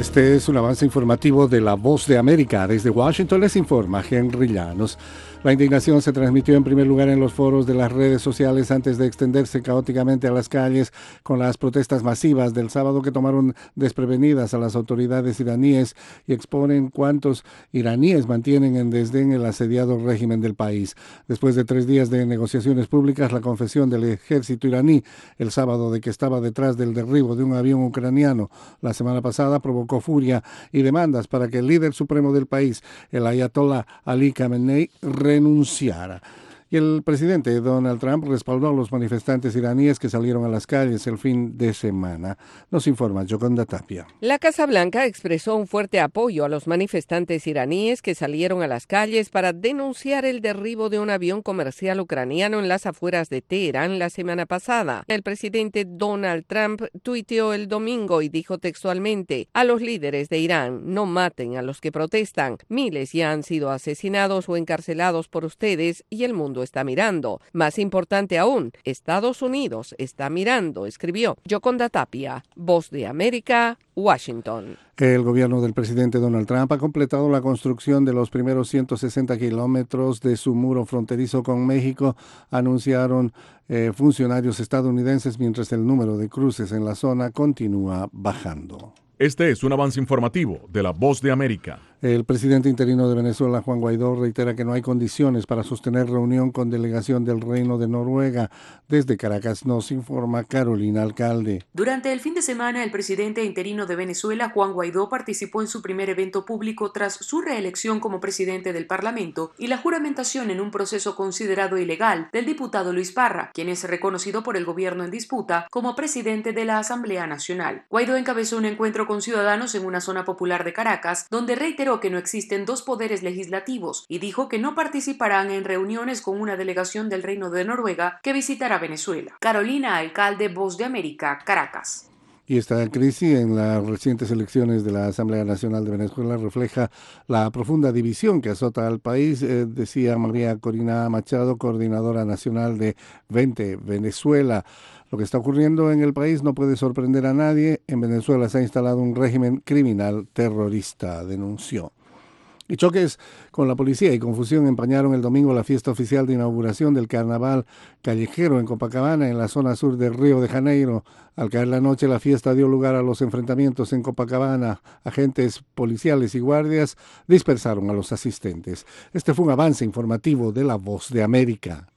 Este es un avance informativo de La Voz de América. Desde Washington les informa Henry Llanos. La indignación se transmitió en primer lugar en los foros de las redes sociales antes de extenderse caóticamente a las calles con las protestas masivas del sábado que tomaron desprevenidas a las autoridades iraníes y exponen cuántos iraníes mantienen en desdén el asediado régimen del país. Después de 3 días de negociaciones públicas, la confesión del ejército iraní el sábado de que estaba detrás del derribo de un avión ucraniano la semana pasada provocó furia y demandas para que el líder supremo del país, el ayatollah Ali Khamenei, renunciara. Y el presidente Donald Trump respaldó a los manifestantes iraníes que salieron a las calles el fin de semana. Nos informa Yoconda Tapia. La Casa Blanca expresó un fuerte apoyo a los manifestantes iraníes que salieron a las calles para denunciar el derribo de un avión comercial ucraniano en las afueras de Teherán la semana pasada. El presidente Donald Trump tuiteó el domingo y dijo textualmente: a los líderes de Irán, no maten a los que protestan. Miles ya han sido asesinados o encarcelados por ustedes y el mundo está mirando. Más importante aún, Estados Unidos está mirando, escribió. Yoconda Tapia, Voz de América, Washington. El gobierno del presidente Donald Trump ha completado la construcción de los primeros 160 kilómetros de su muro fronterizo con México, anunciaron funcionarios estadounidenses, mientras el número de cruces en la zona continúa bajando. Este es un avance informativo de La Voz de América. El presidente interino de Venezuela, Juan Guaidó, reitera que no hay condiciones para sostener reunión con delegación del Reino de Noruega. Desde Caracas nos informa Carolina Alcalde. Durante el fin de semana, el presidente interino de Venezuela, Juan Guaidó, participó en su primer evento público tras su reelección como presidente del Parlamento y la juramentación en un proceso considerado ilegal del diputado Luis Parra, quien es reconocido por el gobierno en disputa como presidente de la Asamblea Nacional. Guaidó encabezó un encuentro con ciudadanos en una zona popular de Caracas, donde reiteró que no existen dos poderes legislativos y dijo que no participarán en reuniones con una delegación del Reino de Noruega que visitará Venezuela. Carolina Alcalde, Voz de América, Caracas. Y esta crisis en las recientes elecciones de la Asamblea Nacional de Venezuela refleja la profunda división que azota al país, decía María Corina Machado, coordinadora nacional de 20 Venezuela. Lo que está ocurriendo en el país no puede sorprender a nadie. En Venezuela se ha instalado un régimen criminal terrorista, denunció. Y choques con la policía y confusión empañaron el domingo la fiesta oficial de inauguración del carnaval callejero en Copacabana, en la zona sur de Río de Janeiro. Al caer la noche, la fiesta dio lugar a los enfrentamientos en Copacabana. Agentes policiales y guardias dispersaron a los asistentes. Este fue un avance informativo de La Voz de América.